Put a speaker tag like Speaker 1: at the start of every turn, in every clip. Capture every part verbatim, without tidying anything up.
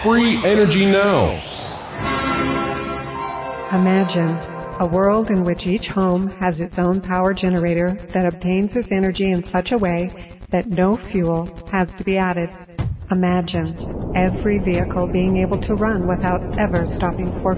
Speaker 1: Free Energy Now.
Speaker 2: Imagine a world in which each home has its own power generator that obtains its energy in such a way that no fuel has to be added. Imagine every vehicle being able to run without ever stopping for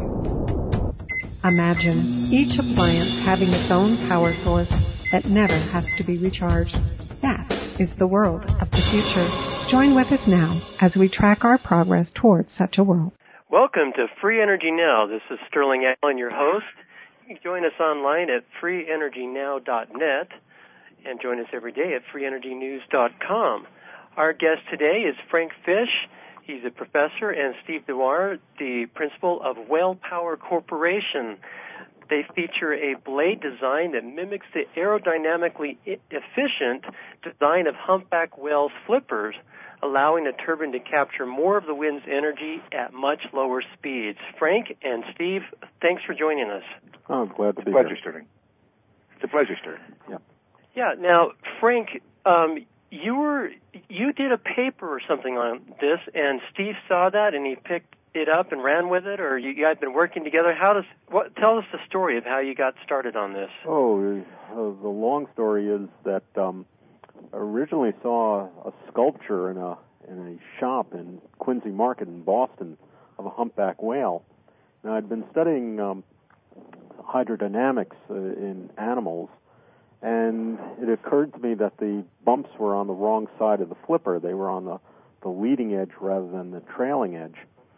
Speaker 2: fuel. Imagine each appliance having its own power source that never has to be recharged. That is the world of the future. Join with us now as we track our progress towards such a world.
Speaker 3: Welcome to Free Energy Now. This is Sterling Allen, your host. You can join us online at free energy now dot net and join us every day at free energy news dot com. Our guest today is Frank Fish. He's a professor, and Steve Dewar, the principal of Whale Power Corporation. They feature a blade design that mimics the aerodynamically efficient design of humpback whales' flippers, allowing the turbine to capture more of the wind's energy at much lower speeds. Frank and Steve, thanks for joining us.
Speaker 4: Oh, I'm glad to be
Speaker 5: here. It's a pleasure,
Speaker 4: here.
Speaker 5: Sterling. It's a pleasure, Sterling.
Speaker 4: Yeah.
Speaker 3: Yeah. Now, Frank, um, you were you did a paper or something on this, and Steve saw that and he picked it up and ran with it, or you guys been working together. How does what? Tell us the story of how you got started on this.
Speaker 4: Oh, uh, the long story is that um, I originally saw a sculpture in a in a shop in Quincy Market in Boston of a humpback whale. Now, I'd been studying um, hydrodynamics uh, in animals, and it occurred to me that the bumps were on the wrong side of the flipper. They were on the, the leading edge rather than the trailing edge.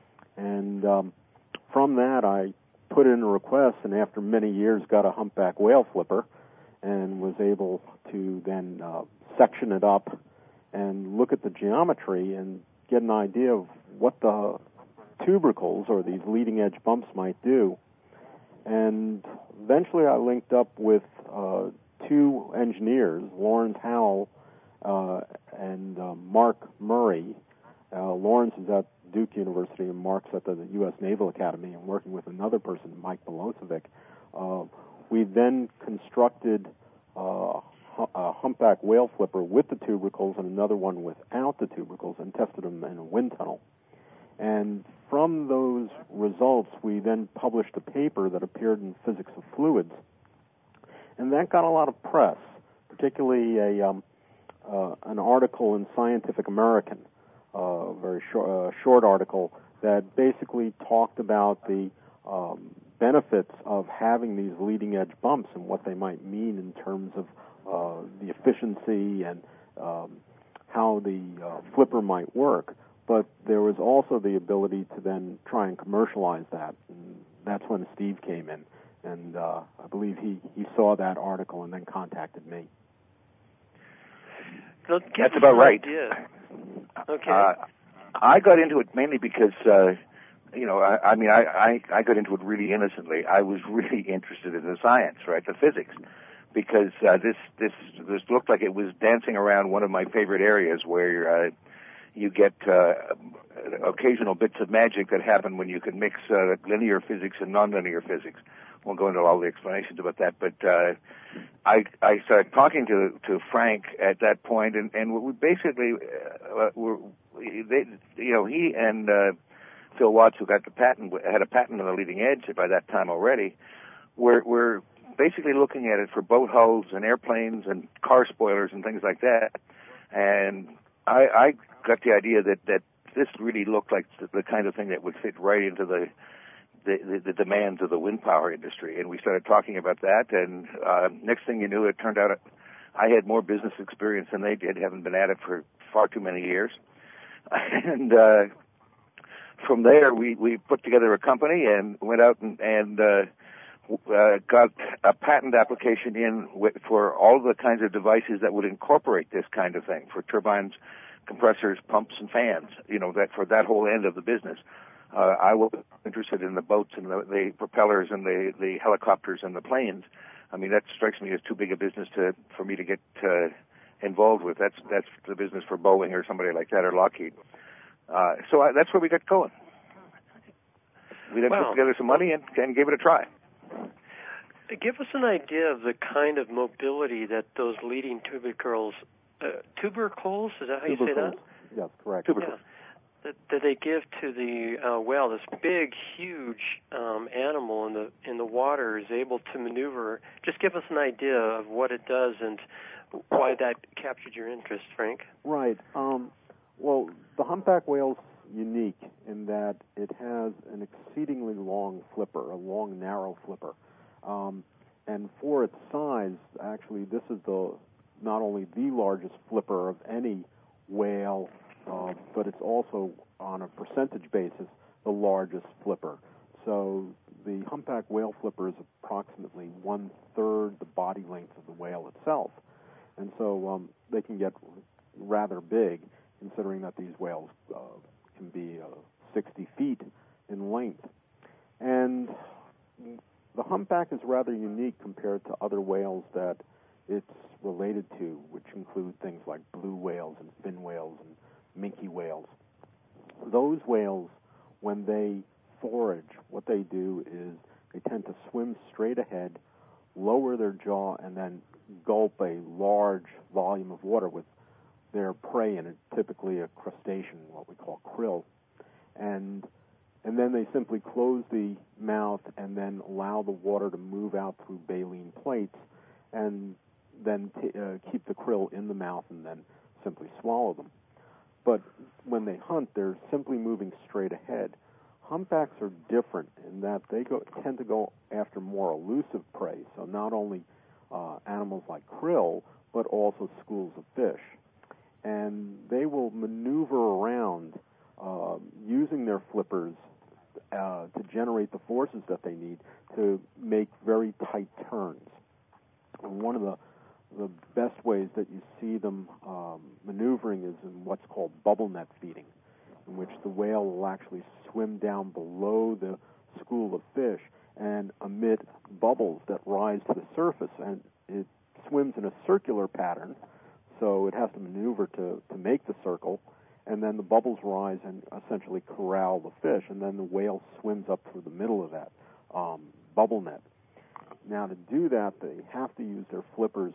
Speaker 4: And um, from that, I put in a request, and after many years got a humpback whale flipper and was able to then uh, section it up and look at the geometry and get an idea of what the tubercles or these leading edge bumps might do. And eventually I linked up with uh, two engineers, Lawrence Howell uh, and uh, Mark Murray. Uh, Lawrence is at Duke University and Mark's at the U S Naval Academy, and working with another person, Mike Belosevic. Uh, we then constructed uh, a humpback whale flipper with the tubercles and another one without the tubercles and tested them in a wind tunnel. And from those results, we then published a paper that appeared in Physics of Fluids. And that got a lot of press, particularly a um, uh, an article in Scientific American, a uh, very short, uh, short article that basically talked about the um, benefits of having these leading-edge bumps and what they might mean in terms of uh, the efficiency and um, how the uh, flipper might work. But there was also the ability to then try and commercialize that. And that's when Steve came in. And uh, I believe he, he saw that article and then contacted me.
Speaker 3: So
Speaker 5: that's about right.
Speaker 3: Idea. Okay.
Speaker 5: Uh, I got into it mainly because, uh, you know, I, I mean, I, I, I got into it really innocently. I was really interested in the science, right, the physics, because uh, this this this looked like it was dancing around one of my favorite areas where uh, you get uh, occasional bits of magic that happen when you can mix uh, linear physics and nonlinear physics. Won't go into all the explanations about that, but uh, I I started talking to to Frank at that point, and and we basically uh, were they, you know he and uh, Phil Watts, who got the patent, had a patent on the leading edge by that time already. We're we're basically looking at it for boat hulls and airplanes and car spoilers and things like that, and I, I got the idea that that this really looked like the, the kind of thing that would fit right into the The, the, the demands of the wind power industry, and we started talking about that, and uh, next thing you knew, it turned out I had more business experience than they did, haven't been at it for far too many years, and uh, from there, we, we put together a company and went out and, and uh, uh, got a patent application in with, for all the kinds of devices that would incorporate this kind of thing, for turbines, compressors, pumps, and fans, you know, that for that whole end of the business. Uh, I was interested in the boats and the, the propellers and the, the helicopters and the planes. I mean, that strikes me as too big a business to for me to get uh, involved with. That's that's the business for Boeing or somebody like that, or Lockheed. Uh, so I, that's where we got going. We then
Speaker 3: wow.
Speaker 5: put together some money and, and gave it a try.
Speaker 3: Give us an idea of the kind of mobility that those leading tubercles, uh, tubercles, is that how you
Speaker 4: tubercles.
Speaker 3: say that?
Speaker 4: Yes, correct.
Speaker 5: Tubercles.
Speaker 3: Yeah. that, that they give to the uh, whale. This big, huge um, animal in the in the water is able to maneuver. Just give us an idea of what it does and why that captured your interest, Frank.
Speaker 4: Right. Um, well, the humpback whale's unique in that it has an exceedingly long flipper, a long, narrow flipper. Um, and for its size, actually, this is the not only the largest flipper of any whale, uh, but it's also, on a percentage basis, the largest flipper. So the humpback whale flipper is approximately one-third the body length of the whale itself. And so um, they can get rather big, considering that these whales uh, can be uh, sixty feet in length. And the humpback is rather unique compared to other whales that it's related to, which include things like blue whales and fin whales and minke whales. Those whales, when they forage, what they do is they tend to swim straight ahead, lower their jaw, and then gulp a large volume of water with their prey in it, typically a crustacean, what we call krill. And and then they simply close the mouth and then allow the water to move out through baleen plates and then t- uh, keep the krill in the mouth and then simply swallow them. But when they hunt, they're simply moving straight ahead. Humpbacks are different in that they go, tend to go after more elusive prey, so not only uh, animals like krill, but also schools of fish. And they will maneuver around uh, using their flippers uh, to generate the forces that they need to make very tight turns. And one of the the best ways that you see them um, maneuvering is in what's called bubble net feeding, in which the whale will actually swim down below the school of fish and emit bubbles that rise to the surface. And it swims in a circular pattern, so it has to maneuver to, to make the circle, and then the bubbles rise and essentially corral the fish, and then the whale swims up through the middle of that um, bubble net. Now, to do that, they have to use their flippers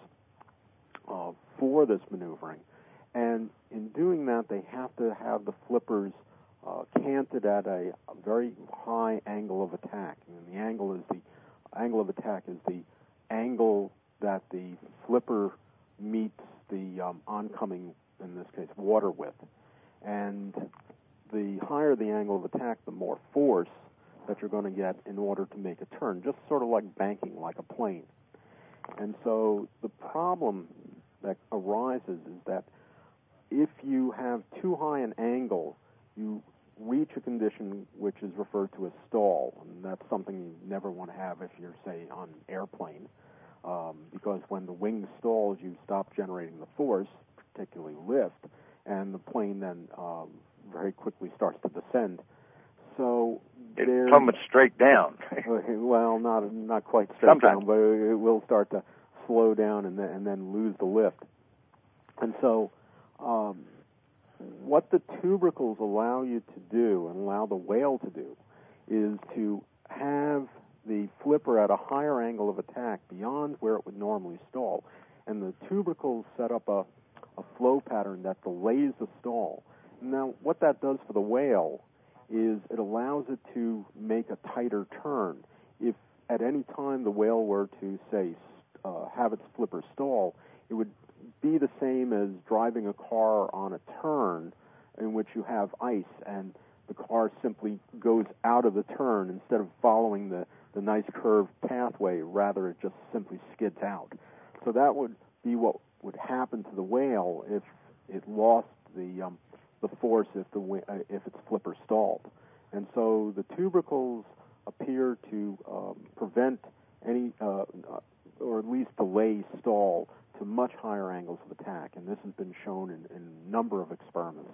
Speaker 4: uh, for this maneuvering, and in doing that, they have to have the flippers uh, canted at a, a very high angle of attack. And the angle is the angle of attack is the angle that the flipper meets the um, oncoming, in this case, water with. And the higher the angle of attack, the more force that you're going to get in order to make a turn, just sort of like banking, like a plane. And so the problem that arises is that if you have too high an angle, you reach a condition which is referred to as stall, and that's something you never want to have if you're, say, on an airplane, um, because when the wing stalls, you stop generating the force, particularly lift, and the plane then um, very quickly starts to descend. So
Speaker 5: it plummets straight down.
Speaker 4: Well, not not quite straight
Speaker 5: Sometimes.
Speaker 4: down, but it will start to slow down and then, and then lose the lift. And so um, what the tubercles allow you to do and allow the whale to do is to have the flipper at a higher angle of attack beyond where it would normally stall. And the tubercles set up a, a flow pattern that delays the stall. Now, what that does for the whale is it allows it to make a tighter turn. If at any time the whale were to, say, uh, have its flipper stall, it would be the same as driving a car on a turn in which you have ice and the car simply goes out of the turn instead of following the, the nice curved pathway. Rather, it just simply skids out. So that would be what would happen to the whale if it lost the um, the force if the uh, if its flipper stalled. And so the tubercles appear to um, prevent any, uh, or at least delay stall to much higher angles of attack. And this has been shown in, in a number of experiments.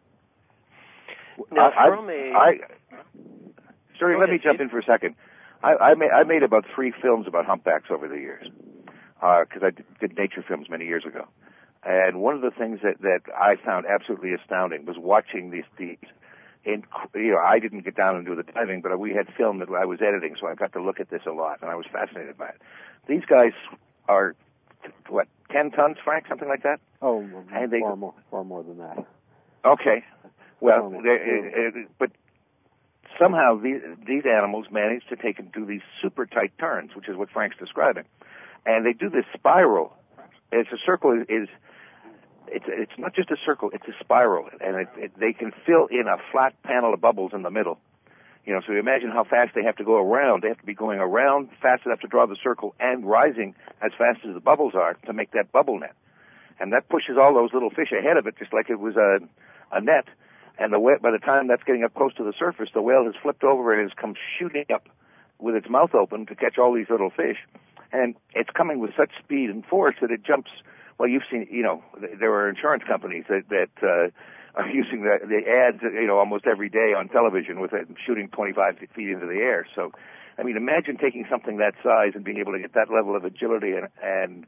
Speaker 3: Now,
Speaker 5: I,
Speaker 3: from a...
Speaker 5: I, Sterling, let me jump in for a second. I, I, made, I made about three films about humpbacks over the years, because uh, I did, did nature films many years ago. And one of the things that, that I found absolutely astounding was watching these, these in, you know, I didn't get down and do the diving, but we had film that I was editing, so I got to look at this a lot, and I was fascinated by it. These guys are, what, ten tons, Frank, something like that?
Speaker 4: Oh,
Speaker 5: and they,
Speaker 4: far more, far more than that.
Speaker 5: Okay. Well, they, uh, uh, but somehow these, these animals manage to take and do these super tight turns, which is what Frank's describing. And they do this spiral. It's a circle is, it's it's not just a circle, it's a spiral. And it, it, they can fill in a flat panel of bubbles in the middle. You know, so you imagine how fast they have to go around. They have to be going around fast enough to draw the circle and rising as fast as the bubbles are to make that bubble net. And that pushes all those little fish ahead of it, just like it was a, a net. And the whale, by the time that's getting up close to the surface, the whale has flipped over and has come shooting up with its mouth open to catch all these little fish. And it's coming with such speed and force that it jumps. Well, you've seen, you know, there are insurance companies that, that uh, are using the, the ads, you know, almost every day on television with it shooting twenty-five feet into the air. So, I mean, imagine taking something that size and being able to get that level of agility and and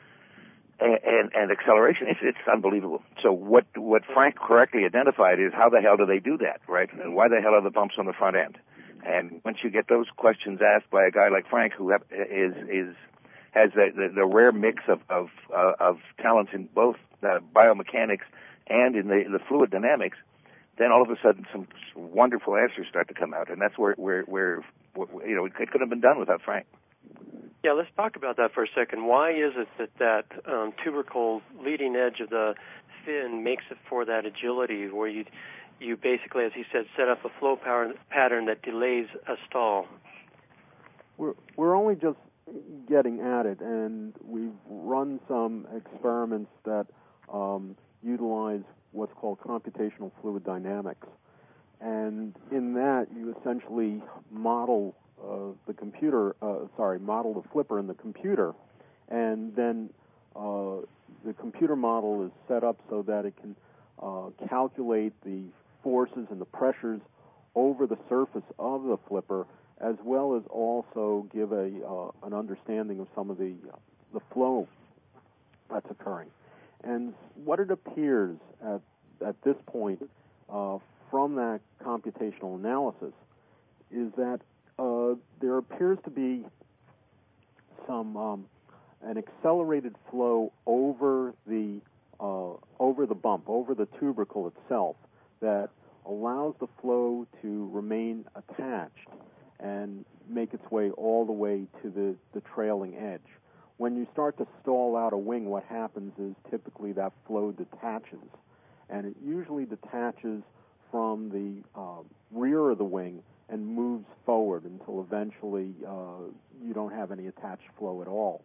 Speaker 5: and, and acceleration. It's, it's unbelievable. So what what Frank correctly identified is how the hell do they do that, right? And why the hell are the bumps on the front end? And once you get those questions asked by a guy like Frank, who have, is is has the, the, the rare mix of of, uh, of talents in both uh, biomechanics and in the, the fluid dynamics, then all of a sudden some wonderful answers start to come out, and that's where where, where, where you know it couldn't have been done without Frank.
Speaker 3: Yeah, let's talk about that for a second. Why is it that that um, tubercle leading edge of the fin makes it for that agility, where you you basically, as he said, set up a flow power pattern that delays a stall?
Speaker 4: We're we're only just getting at it, and we've run some experiments that um, utilize what's called computational fluid dynamics. And in that, you essentially model uh, the computer, uh, sorry, model the flipper in the computer, and then uh, the computer model is set up so that it can uh, calculate the forces and the pressures over the surface of the flipper, as well as also give a uh, an understanding of some of the uh, the flow that's occurring. And what it appears at at this point uh, from that computational analysis is that uh, there appears to be some um, an accelerated flow over the uh, over the bump, over the tubercle itself, that allows the flow to remain attached and make its way all the way to the, the trailing edge. When you start to stall out a wing, what happens is typically that flow detaches, and it usually detaches from the uh, rear of the wing and moves forward until eventually uh, you don't have any attached flow at all.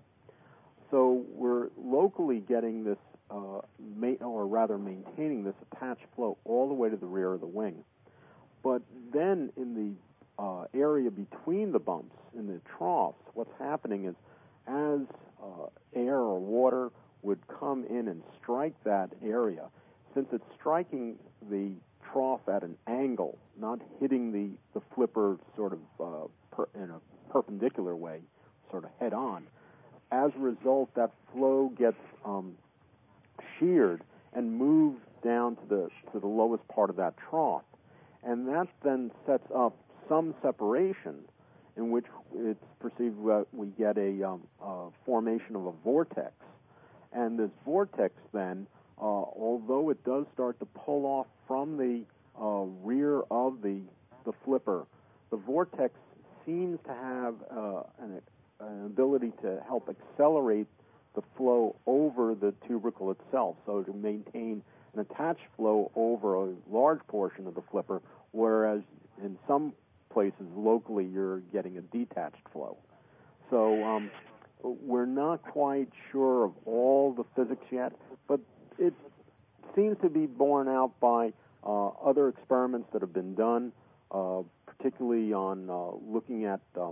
Speaker 4: So we're locally getting this, uh, ma- or rather maintaining this attached flow all the way to the rear of the wing. But then in the uh, area between the bumps, in the troughs, what's happening is as uh, air or water would come in and strike that area, since it's striking the trough at an angle, not hitting the, the flipper sort of uh, per, in a perpendicular way, sort of head on, as a result, that flow gets um, sheared and moves down to the to the lowest part of that trough, and that then sets up some separation, in which it's perceived uh, we get a, um, a formation of a vortex, and this vortex then, uh, although it does start to pull off from the uh, rear of the the flipper, the vortex seems to have uh, an an ability to help accelerate the flow over the tubercle itself, so to maintain an attached flow over a large portion of the flipper, whereas in some places locally you're getting a detached flow. So um, we're not quite sure of all the physics yet, but it seems to be borne out by uh, other experiments that have been done, uh, particularly on uh, looking at um,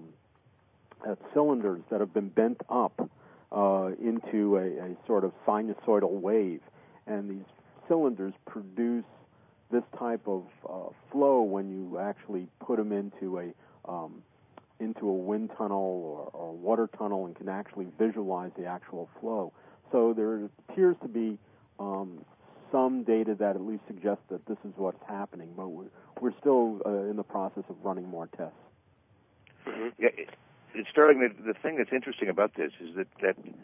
Speaker 4: at cylinders that have been bent up uh, into a, a sort of sinusoidal wave. And these cylinders produce this type of uh, flow when you actually put them into a um, into a wind tunnel or, or water tunnel and can actually visualize the actual flow. So there appears to be um, some data that at least suggests that this is what's happening, but we're, we're still uh, in the process of running more tests.
Speaker 5: Mm-hmm. Yeah, it, Sterling, the, the thing that's interesting about this is that, that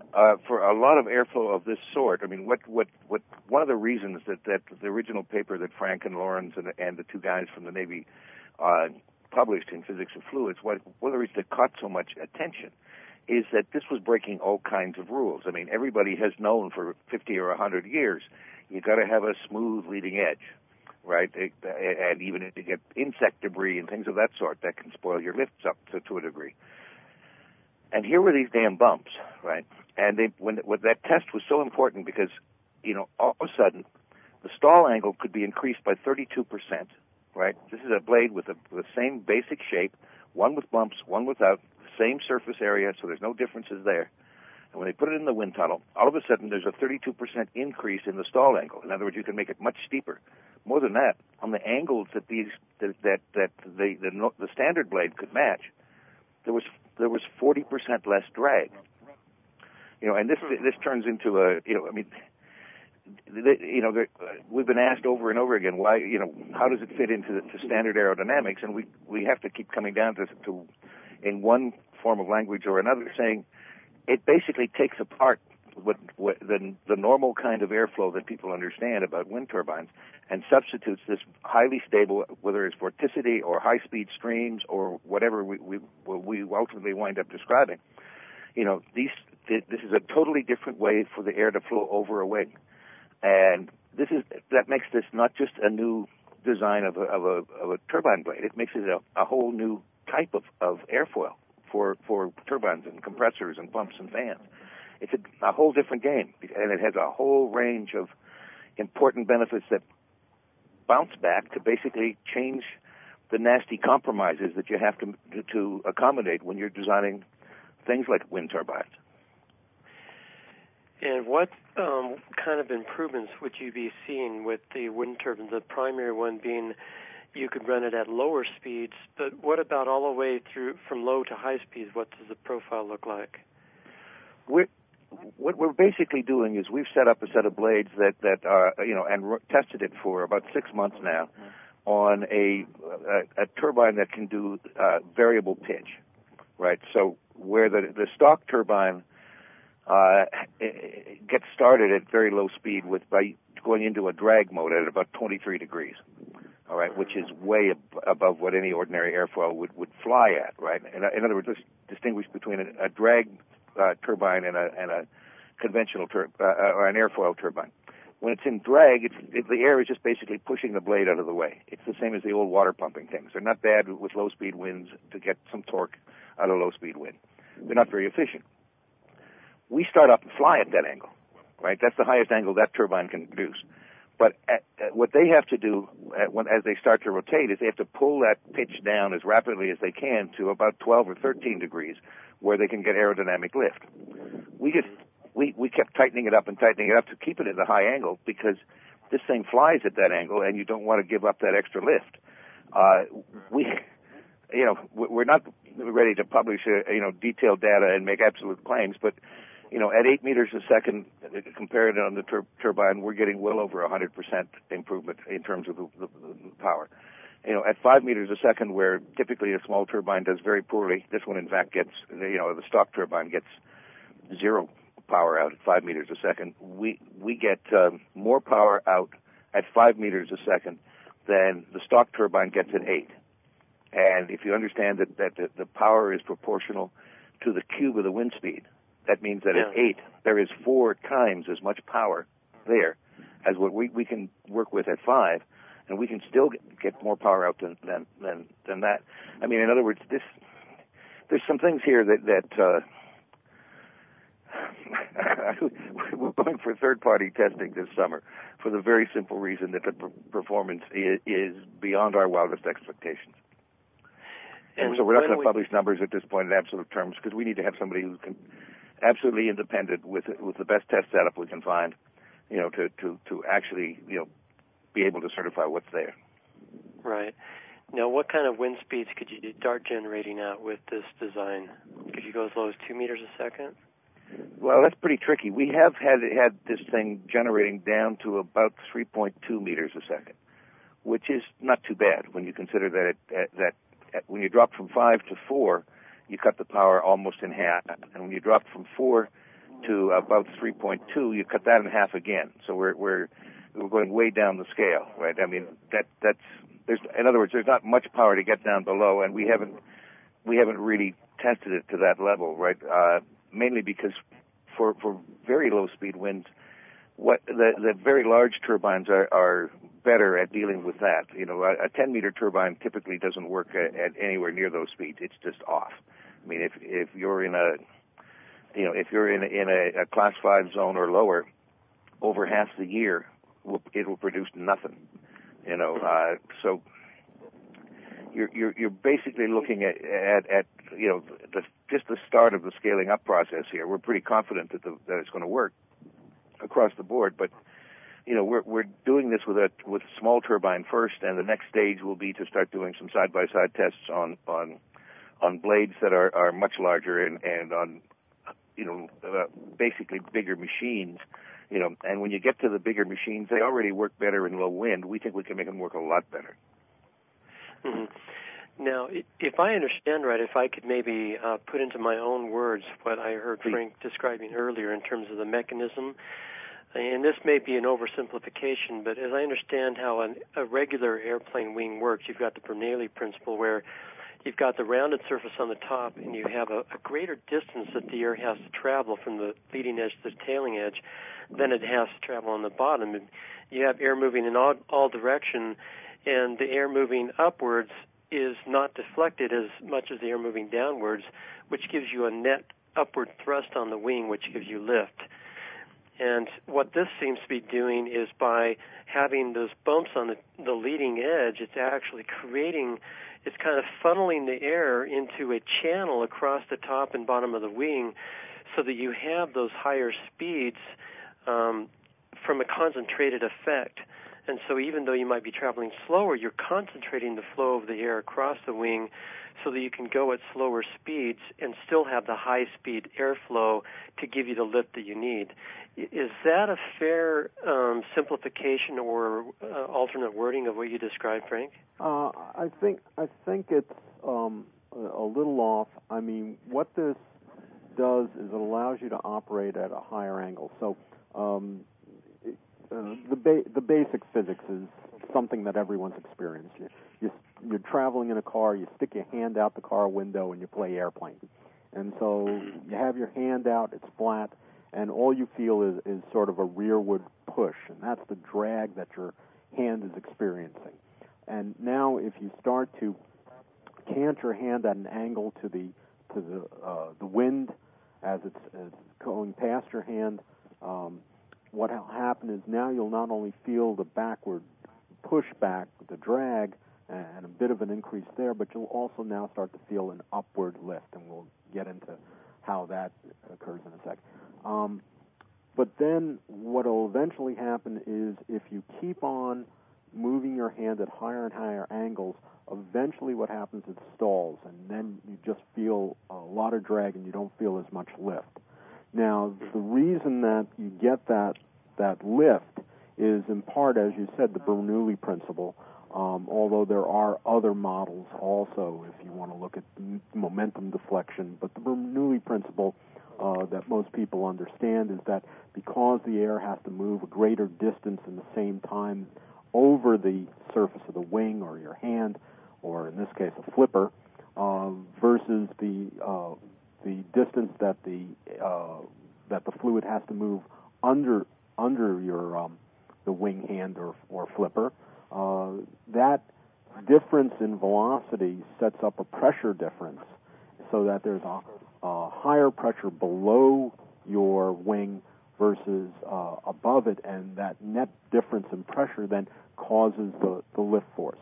Speaker 5: uh, for a lot of airflow of this sort, I mean, what, what, what, one of the reasons that, that the original paper that Frank and Lawrence and, and the two guys from the Navy uh, published in Physics of Fluids, what, one of the reasons that caught so much attention is that this was breaking all kinds of rules. I mean, everybody has known for fifty or one hundred years, you got to have a smooth leading edge, right? It, and even if you get insect debris and things of that sort, that can spoil your lifts up to, to a degree. And here were these damn bumps, right? And they, when, when that test was so important because, you know, all of a sudden, the stall angle could be increased by thirty-two percent, right? This is a blade with, a, with the same basic shape, one with bumps, one without, same surface area, so there's no differences there. And when they put it in the wind tunnel, all of a sudden there's a thirty-two percent increase in the stall angle. In other words, you can make it much steeper. More than that, on the angles that these that that, that the, the the standard blade could match, there was there was forty percent less drag. You know, and this this turns into a you know I mean. You know, we've been asked over and over again why, you know, how does it fit into the, to standard aerodynamics, and we we have to keep coming down to, to in one form of language or another, saying it basically takes apart what, what the the normal kind of airflow that people understand about wind turbines and substitutes this highly stable, whether it's vorticity or high-speed streams or whatever we we, we ultimately wind up describing. You know, these this is a totally different way for the air to flow over a wing. And this is that makes this not just a new design of a, of a, of a turbine blade. It makes it a, a whole new type of, of airfoil for, for turbines and compressors and pumps and fans. It's a, a whole different game, and it has a whole range of important benefits that bounce back to basically change the nasty compromises that you have to to accommodate when you're designing things like wind turbines.
Speaker 3: And what um, kind of improvements would you be seeing with the wind turbines? The primary one being you could run it at lower speeds, but what about all the way through from low to high speeds? What does the profile look like? We're,
Speaker 5: what we're basically doing is we've set up a set of blades that, that are, you know, and r- tested it for about six months now on a, a, a turbine that can do uh, variable pitch, right? So where the, the stock turbine Uh, get started at very low speed with by going into a drag mode at about twenty-three degrees, all right, which is way ab- above what any ordinary airfoil would, would fly at, right? In, in other words, let's distinguish between a, a drag uh, turbine and a, and a conventional tur- uh, or an airfoil turbine. When it's in drag, it's, it, the air is just basically pushing the blade out of the way. It's the same as the old water pumping things. They're not bad with low-speed winds to get some torque out of low-speed wind. They're not very efficient. We start up and fly at that angle, right? That's the highest angle that turbine can produce. But at, at what they have to do at when, as they start to rotate is they have to pull that pitch down as rapidly as they can to about twelve or thirteen degrees where they can get aerodynamic lift. We just, we, we kept tightening it up and tightening it up to keep it at the high angle because this thing flies at that angle and you don't want to give up that extra lift. Uh, we, you know, we're not ready to publish, uh, you know, detailed data and make absolute claims, but you know, at eight meters a second, compared on the tur- turbine, we're getting well over one hundred percent improvement in terms of the, the, the power. You know, at five meters a second, where typically a small turbine does very poorly, this one, in fact, gets, you know, the stock turbine gets zero power out at five meters a second. We we get um, more power out at five meters a second than the stock turbine gets at eight. And if you understand that, that the, the power is proportional to the cube of the wind speed, that means that yeah. at eight, there is four times as much power there as what we, we can work with at five, and we can still get, get more power out than, than than than that. I mean, in other words, this there's some things here that that uh, we're going for third-party testing this summer for the very simple reason that the per- performance is, is beyond our wildest expectations. And, and so we're not going to publish numbers at this point in absolute terms because we need to have somebody who can absolutely independent with with the best test setup we can find, you know, to, to, to actually, you know, be able to certify what's there.
Speaker 3: Right. Now, what kind of wind speeds could you start generating out with this design? Could you go as low as two meters a second?
Speaker 5: Well, that's pretty tricky. We have had had this thing generating down to about three point two meters a second, which is not too bad when you consider that it, that when you drop from five to four, you cut the power almost in half. And when you drop from four to about three point two, you cut that in half again. So we're we're we're going way down the scale, right? I mean, that that's there's in other words, there's not much power to get down below, and we haven't we haven't really tested it to that level, right? Uh, mainly because for for very low speed winds, what the the very large turbines are are better at dealing with that. You know, a, a ten meter turbine typically doesn't work at, at anywhere near those speeds. It's just off. I mean, if if you're in a you know if you're in a, in a, a class five zone or lower, over half the year it will produce nothing. You know, uh, so you're you're you're basically looking at at, at you know the, just the start of the scaling up process here. We're pretty confident that the, that it's going to work across the board, but you know, we're we're doing this with a with a small turbine first, and the next stage will be to start doing some side by side tests on on on blades that are, are much larger and and on you know uh, basically bigger machines. You know, and when you get to the bigger machines, they already work better in low wind. We think we can make them work a lot better.
Speaker 3: Mm-hmm. Now, if I understand right, if I could maybe uh, put into my own words what I heard Frank describing earlier in terms of the mechanism. And this may be an oversimplification, but as I understand how an, a regular airplane wing works, you've got the Bernoulli principle where you've got the rounded surface on the top and you have a, a greater distance that the air has to travel from the leading edge to the tailing edge than it has to travel on the bottom. And you have air moving in all, all direction, and the air moving upwards is not deflected as much as the air moving downwards, which gives you a net upward thrust on the wing, which gives you lift. And what this seems to be doing is by having those bumps on the, the leading edge, it's actually creating, it's kind of funneling the air into a channel across the top and bottom of the wing so that you have those higher speeds um, from a concentrated effect. And so even though you might be traveling slower, you're concentrating the flow of the air across the wing so that you can go at slower speeds and still have the high-speed airflow to give you the lift that you need. Is that a fair um, simplification or uh, alternate wording of what you described, Frank?
Speaker 4: Uh, I think I think it's um, a little off. I mean, what this does is it allows you to operate at a higher angle. So um, it, uh, the ba- the basic physics is something that everyone's experienced. You, you, you're traveling in a car, you stick your hand out the car window, and you play airplane. And so you have your hand out, it's flat, and all you feel is, is sort of a rearward push, and that's the drag that your hand is experiencing. And now if you start to cant your hand at an angle to the to the uh, the wind as it's, as it's going past your hand, um, what will happen is now you'll not only feel the backward push back, the drag, and a bit of an increase there, but you'll also now start to feel an upward lift, and we'll get into how that occurs in a sec. Um, but then what will eventually happen is if you keep on moving your hand at higher and higher angles, eventually what happens is it stalls, and then you just feel a lot of drag and you don't feel as much lift. Now, the reason that you get that that lift is in part, as you said, the Bernoulli principle, um, although there are other models also if you want to look at momentum deflection. But the Bernoulli principle uh, that most people understand is that because the air has to move a greater distance in the same time over the surface of the wing or your hand, or in this case a flipper, uh, versus the uh, the distance that the uh, that the fluid has to move under under your um, the wing hand or, or flipper, uh, that difference in velocity sets up a pressure difference so that there's a, a higher pressure below your wing versus uh, above it, and that net difference in pressure then causes the, the lift force.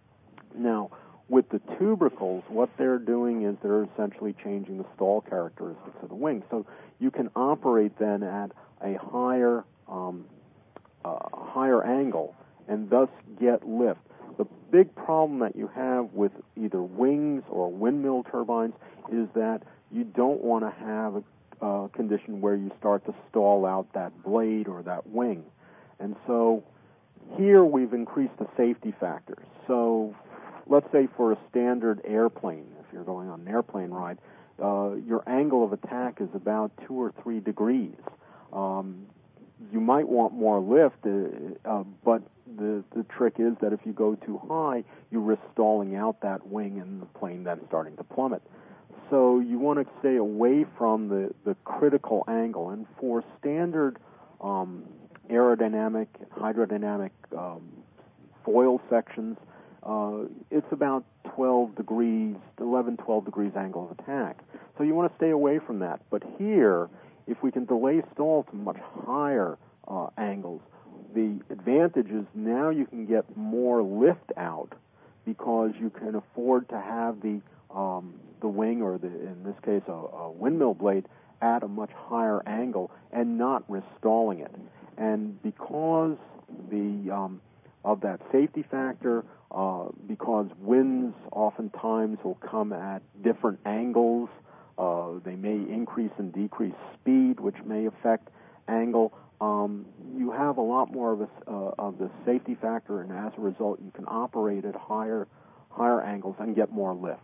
Speaker 4: Now, with the tubercles, what they're doing is they're essentially changing the stall characteristics of the wing. So you can operate then at a higher um, uh, higher angle and thus get lift. The big problem that you have with either wings or windmill turbines is that you don't want to have a uh, condition where you start to stall out that blade or that wing. And so here we've increased the safety factors. So let's say for a standard airplane, if you're going on an airplane ride, uh, your angle of attack is about two or three degrees. Um, you might want more lift, uh, uh, but the the trick is that if you go too high, you risk stalling out that wing and the plane then starting to plummet. So you want to stay away from the, the critical angle. And for standard um, aerodynamic, hydrodynamic um, foil sections, uh, it's about twelve degrees, eleven, twelve degrees angle of attack. So you want to stay away from that. But here, if we can delay stall to much higher uh, angles, the advantage is now you can get more lift out because you can afford to have the um, the wing, or the, in this case a, a windmill blade, at a much higher angle and not risk stalling it. And because the um, of that safety factor, uh, because winds oftentimes will come at different angles, uh, they may increase and decrease speed, which may affect angle. Um, you have a lot more of a, uh, of the safety factor, and as a result, you can operate at higher higher angles and get more lift.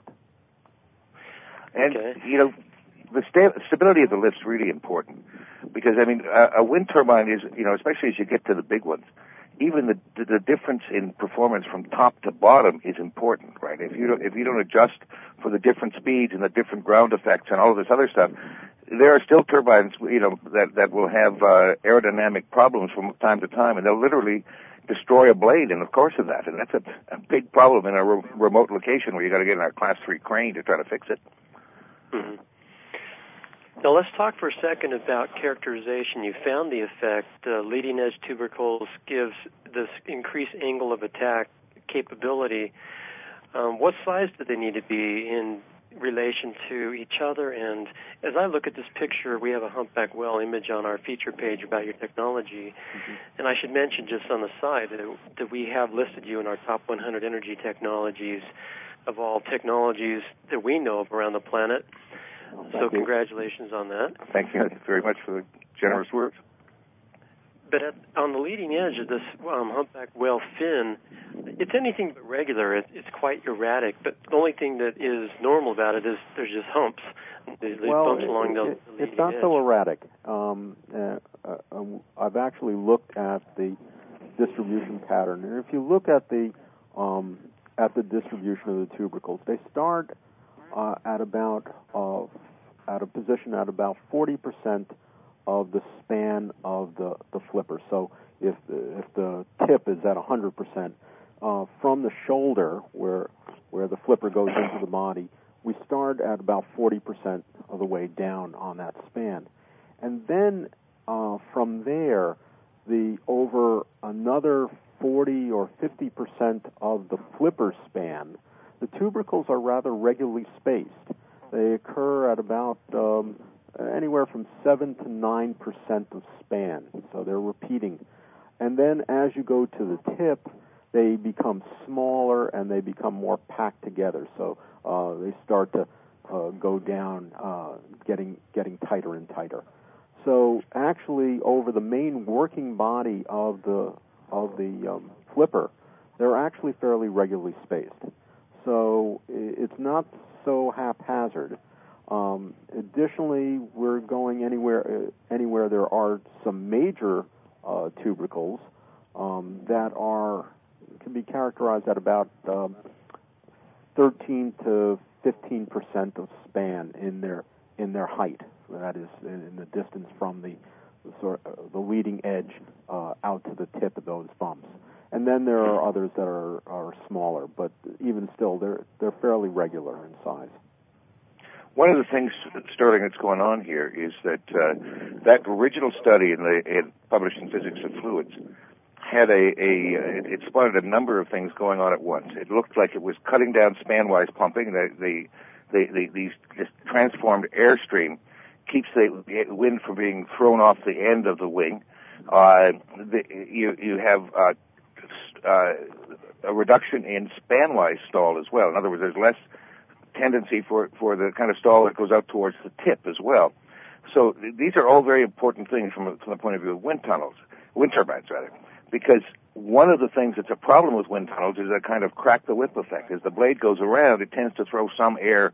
Speaker 5: And,
Speaker 3: okay.
Speaker 5: you know, the sta- stability of the lift's really important because, I mean, a, a wind turbine is, you know, especially as you get to the big ones, even the the difference in performance from top to bottom is important, right? If you don't, if you don't adjust for the different speeds and the different ground effects and all of this other stuff, there are still turbines, you know, that, that will have uh, aerodynamic problems from time to time, and they'll literally destroy a blade in the course of that. And that's a, a big problem in a re- remote location where you got to get in a class three crane to try to fix it.
Speaker 3: Mm-hmm. Now let's talk for a second about characterization. You found the effect. Uh, leading edge tubercles gives this increased angle of attack capability. Um, what size do they need to be in relation to each other? And as I look at this picture, we have a humpback whale image on our feature page about your technology. Mm-hmm. And I should mention just on the side that, that we have listed you in our top one hundred energy technologies of all technologies that we know of around the planet.
Speaker 4: Well,
Speaker 3: so congratulations on that.
Speaker 5: Thank you very much for the generous words.
Speaker 3: But at, on the leading edge of this um, humpback whale fin, it's anything but regular. It, it's quite erratic. But the only thing that is normal about it is there's just humps. There's
Speaker 4: well,
Speaker 3: bumps
Speaker 4: it,
Speaker 3: along the,
Speaker 4: it,
Speaker 3: the leading
Speaker 4: it's not
Speaker 3: edge.
Speaker 4: so erratic. Um, uh, uh, um, I've actually looked at the distribution pattern, and if you look at the um, at the distribution of the tubercles, they start uh, at about uh, at a position at about forty percent of the span of the, the flipper. So if the, if the tip is at one hundred percent, uh, from the shoulder where where the flipper goes into the body, we start at about forty percent of the way down on that span. And then uh, from there, the over another forty or fifty percent of the flipper span, the tubercles are rather regularly spaced. They occur at about um, anywhere from seven to nine percent of span, so they're repeating. And then as you go to the tip, they become smaller and they become more packed together. So uh, they start to uh, go down, uh, getting getting tighter and tighter. So actually, over the main working body of the of the um, flipper, they're actually fairly regularly spaced. So it's not so haphazard. Um, additionally, we're going anywhere uh, anywhere there are some major uh, tubercles um, that are can be characterized at about um, thirteen to fifteen percent of span in their in their height. That is in the distance from the the, sort of, uh, the leading edge uh, out to the tip of those bumps. And then there are others that are, are smaller, but even still, they're they're fairly regular in size.
Speaker 5: One of the things, Sterling, that's going on here is that uh, that original study in the in published in Physics of Fluids had a, a it spotted a number of things going on at once. It looked like it was cutting down span-wise pumping. The the, the, the these this transformed airstream keeps the wind from being thrown off the end of the wing. Uh, the, you you have uh, uh, a reduction in span-wise stall as well. In other words, there's less tendency for, for the kind of stall that goes out towards the tip as well. So th- these are all very important things from, from the point of view of wind tunnels, wind turbines rather, because one of the things that's a problem with wind tunnels is a kind of crack the whip effect. As the blade goes around, it tends to throw some air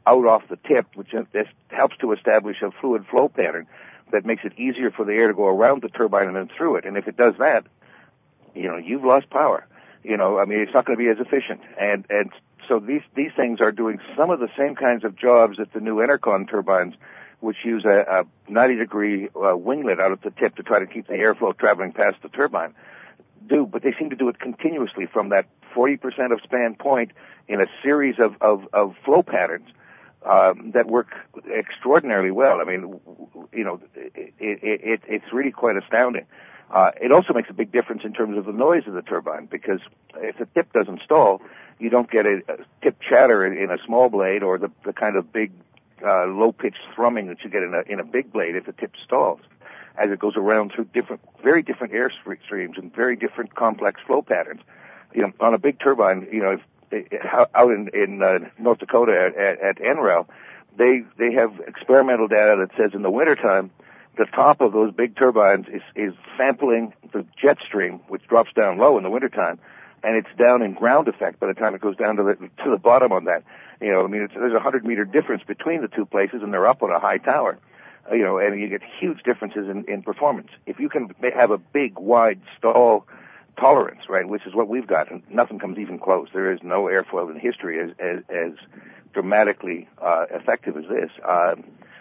Speaker 5: out off the tip, which helps to establish a fluid flow pattern that makes it easier for the air to go around the turbine and then through it. And if it does that, you know, you've lost power. You know, I mean, it's not going to be as efficient. And and so these these things are doing some of the same kinds of jobs that the new Enercon turbines, which use a, a ninety degree uh, winglet out at the tip to try to keep the airflow traveling past the turbine, do. But they seem to do it continuously from that forty percent of span point in a series of, of, of flow patterns um, that work extraordinarily well. I mean, you know, it, it, it, it's really quite astounding. Uh, it also makes a big difference in terms of the noise of the turbine, because if the tip doesn't stall, you don't get a, a tip chatter in, in a small blade, or the, the kind of big uh, low-pitched thrumming that you get in a, in a big blade if the tip stalls, as it goes around through different, very different air streams and very different complex flow patterns. You know, on a big turbine, you know, if, if, out in, in uh, North Dakota at, at, at N R E L, they they have experimental data that says in the wintertime, the top of those big turbines is, is sampling the jet stream, which drops down low in the wintertime, and it's down in ground effect by the time it goes down to the to the bottom on that. You know, I mean, it's, there's a hundred meter difference between the two places, and they're up on a high tower. Uh, you know, and you get huge differences in, in performance. If you can have a big, wide stall tolerance, right, which is what we've got, and nothing comes even close. There is no airfoil in history as as, as dramatically uh, effective as this. Um,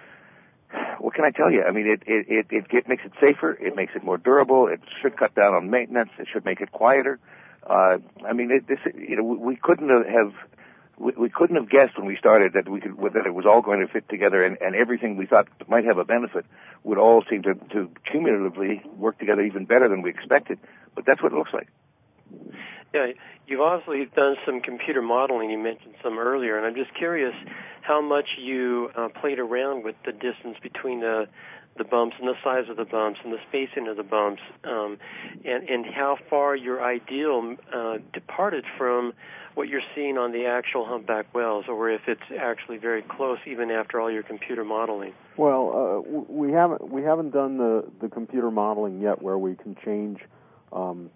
Speaker 5: What can I tell you? I mean, it, it, it, it, it makes it safer. It makes it more durable. It should cut down on maintenance. It should make it quieter. Uh, I mean, it, this, you know, we couldn't have, we, we couldn't have guessed when we started that we could, that it was all going to fit together, and, and everything we thought might have a benefit would all seem to, to cumulatively work together even better than we expected. But that's what it looks like.
Speaker 3: Yeah, you've obviously done some computer modeling. You mentioned some earlier, and I'm just curious how much you uh, played around with the distance between the the bumps and the size of the bumps and the spacing of the bumps, um, and, and how far your ideal uh, departed from what you're seeing on the actual humpback whales, or if it's actually very close even after all your computer modeling.
Speaker 4: Well, uh, we haven't we haven't done the, the computer modeling yet, where we can change um,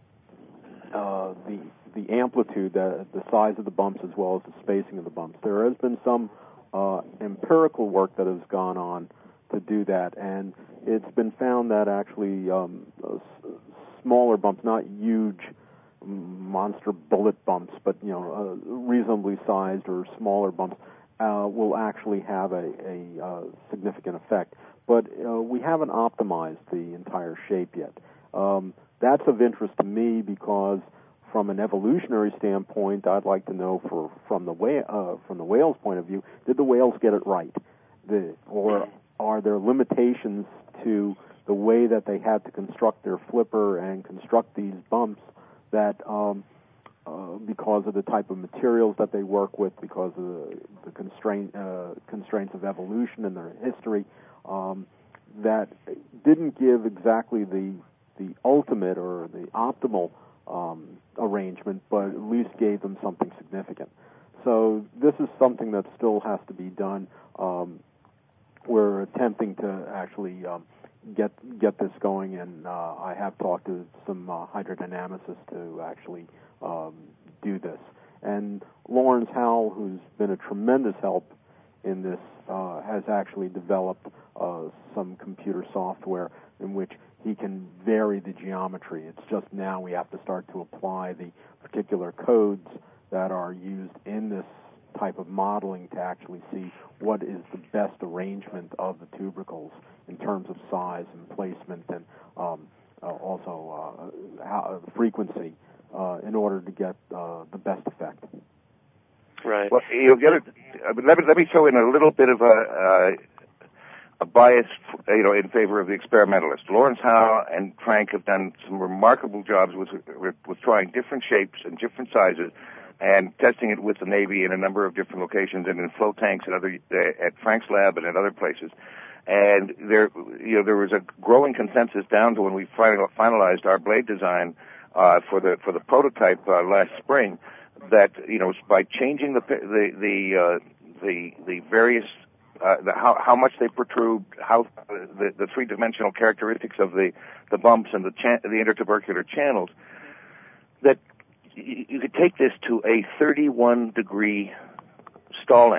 Speaker 4: uh, the the amplitude, the, the size of the bumps, as well as the spacing of the bumps. There has been some uh, empirical work that has gone on to do that, and it's been found that actually um, uh, s- smaller bumps, not huge monster bullet bumps, but you know, uh, reasonably sized or smaller bumps, uh, will actually have a, a uh, significant effect. But uh, we haven't optimized the entire shape yet. Um, that's of interest to me because, from an evolutionary standpoint, I'd like to know, for from the whale, uh, from the whale's point of view, did the whales get it right, the, or are there limitations to the way that they had to construct their flipper and construct these bumps that, um, uh, because of the type of materials that they work with, because of the, the constraint, uh, constraints of evolution and their history, um, that didn't give exactly the the ultimate or the optimal um, arrangement, but at least gave them something significant. So this is something that still has to be done. Um, we're attempting to actually um, get get this going, and uh, I have talked to some uh, hydrodynamicists to actually um, do this. And Lawrence Howell, who's been a tremendous help in this, uh, has actually developed uh, some computer software in which he can vary the geometry. It's just now we have to start to apply the particular codes that are used in this type of modeling to actually see what is the best arrangement of the tubercles in terms of size and placement, and um, uh, also uh, how, frequency uh, in order to get uh, the best effect.
Speaker 3: Right.
Speaker 5: Well, you'll get it. I mean, let me let me throw in a little bit of a uh, a bias, you know, in favor of the experimentalist. Lawrence Howell and Frank have done some remarkable jobs with with, with trying different shapes and different sizes, and testing it with the Navy in a number of different locations, and in float tanks and other uh, at Frank's lab and at other places. And there, you know, there was a growing consensus down to when we final, finalized our blade design uh, for the for the prototype uh, last spring, that, you know, by changing the the the uh, the, the various uh, the, how how much they protrude, how uh, the, the three dimensional characteristics of the the bumps and the cha- the intertubercular channels, that y- you could take this to a thirty-one degree stall angle.